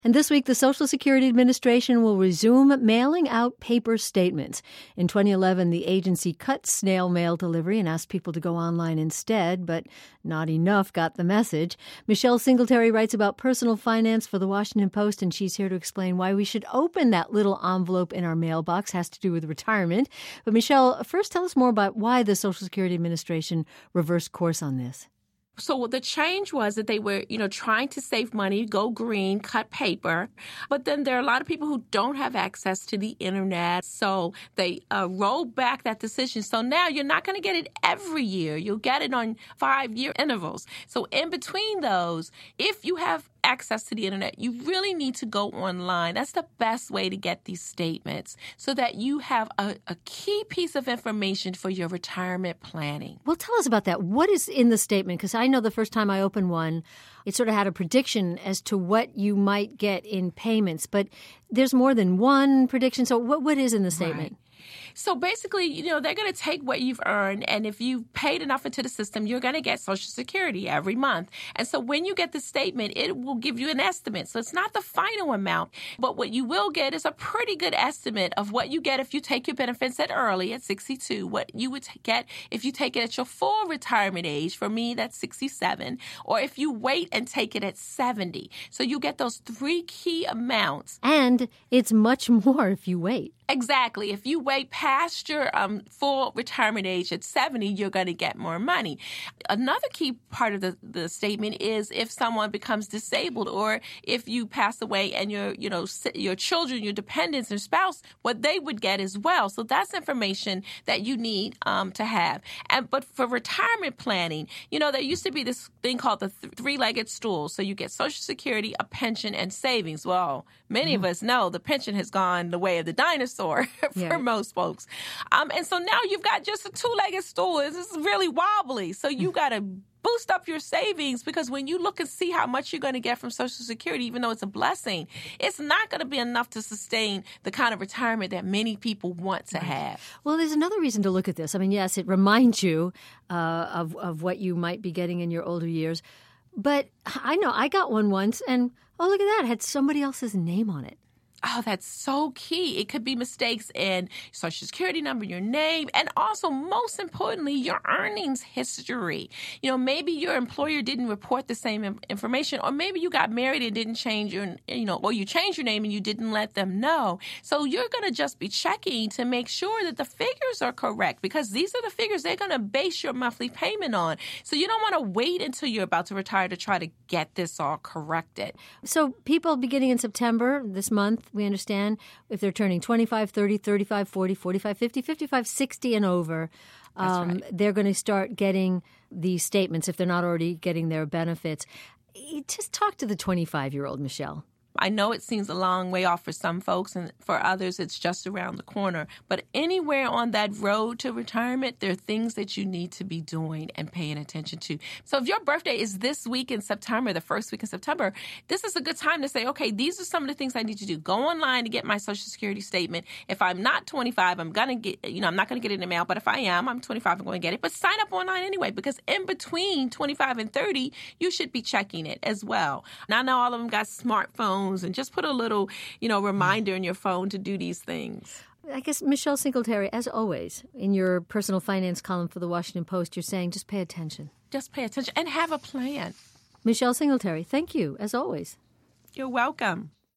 And this week, the Social Security Administration will resume mailing out paper statements. In 2011, the agency cut snail mail delivery and asked people to go online instead, but not enough got the message. Michelle Singletary writes about personal finance for the Washington Post, and she's here to explain why we should open that little envelope in our mailbox. Has to do with retirement. But Michelle, first tell us more about why the Social Security Administration reversed course on this. So the change was that they were, trying to save money, go green, cut paper. But then there are a lot of people who don't have access to the internet. So they rolled back that decision. So now you're not going to get it every year. You'll get it on 5-year intervals. So in between those, if you have access to the internet, you really need to go online. That's the best way to get these statements so that you have a key piece of information for your retirement planning. Well, tell us about that. What is in the statement? Because I know the first time I opened one, it sort of had a prediction as to what you might get in payments. But there's more than one prediction. So what is in the statement? Right. So basically, they're going to take what you've earned, and if you've paid enough into the system, you're going to get Social Security every month. And so when you get the statement, it will give you an estimate. So it's not the final amount, but what you will get is a pretty good estimate of what you get if you take your benefits early at 62, what you would get if you take it at your full retirement age. For me, that's 67, or if you wait and take it at 70. So you get those three key amounts. And it's much more if you wait. Exactly. If you wait past your full retirement age at 70, you're going to get more money. Another key part of the statement is if someone becomes disabled or if you pass away and your children, your dependents, or spouse, what they would get as well. So that's information that you need to have. But for retirement planning, there used to be this thing called the three-legged stool. So you get Social Security, a pension, and savings. Well, many of us know the pension has gone the way of the dinosaur. For most folks. And so now you've got just a two-legged stool. It's really wobbly. So you got to boost up your savings because when you look and see how much you're going to get from Social Security, even though it's a blessing, it's not going to be enough to sustain the kind of retirement that many people want to have. Well, there's another reason to look at this. I mean, yes, it reminds you of what you might be getting in your older years. But I know I got one once, and oh, look at that. It had somebody else's name on it. Oh, that's so key. It could be mistakes in Social Security number, your name, and also, most importantly, your earnings history. Maybe your employer didn't report the same information, or maybe you got married and didn't change or you changed your name and you didn't let them know. So you're going to just be checking to make sure that the figures are correct because these are the figures they're going to base your monthly payment on. So you don't want to wait until you're about to retire to try to get this all corrected. So people beginning in September this month, we understand, if they're turning 25, 30, 35, 40, 45, 50, 55, 60 and over, right. They're going to start getting these statements if they're not already getting their benefits. Just talk to the 25-year-old, Michelle. I know it seems a long way off for some folks, and for others, it's just around the corner. But anywhere on that road to retirement, there are things that you need to be doing and paying attention to. So if your birthday is this week in September, the first week in September, this is a good time to say, okay, these are some of the things I need to do. Go online to get my Social Security statement. If I'm not 25, I'm going to get, I'm not going to get it in the mail. But if I am, I'm 25, I'm going to get it. But sign up online anyway, because in between 25 and 30, you should be checking it as well. Now, I know all of them got smartphones, and just put a little, reminder in your phone to do these things. I guess, Michelle Singletary, as always, in your personal finance column for the Washington Post, you're saying just pay attention. Just pay attention and have a plan. Michelle Singletary, thank you, as always. You're welcome.